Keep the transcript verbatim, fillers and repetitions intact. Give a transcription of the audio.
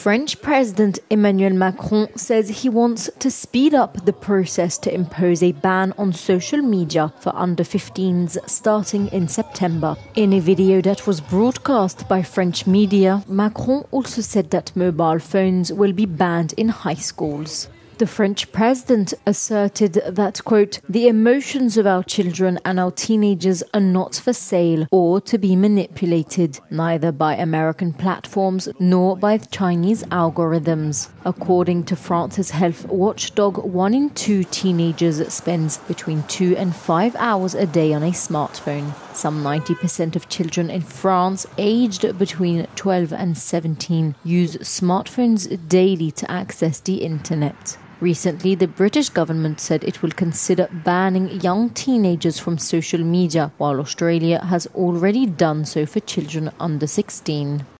French President Emmanuel Macron says he wants to speed up the process to impose a ban on social media for under fifteens starting in September. In a video that was broadcast by French media, Macron also said that mobile phones will be banned in high schools. The French president asserted that, quote, "the emotions of our children and our teenagers are not for sale or to be manipulated, neither by American platforms nor by Chinese algorithms." According to France's health watchdog, one in two teenagers spends between two and five hours a day on a smartphone. Some ninety percent of children in France aged between twelve and seventeen use smartphones daily to access the internet. Recently, the British government said it will consider banning young teenagers from social media, while Australia has already done so for children under sixteen.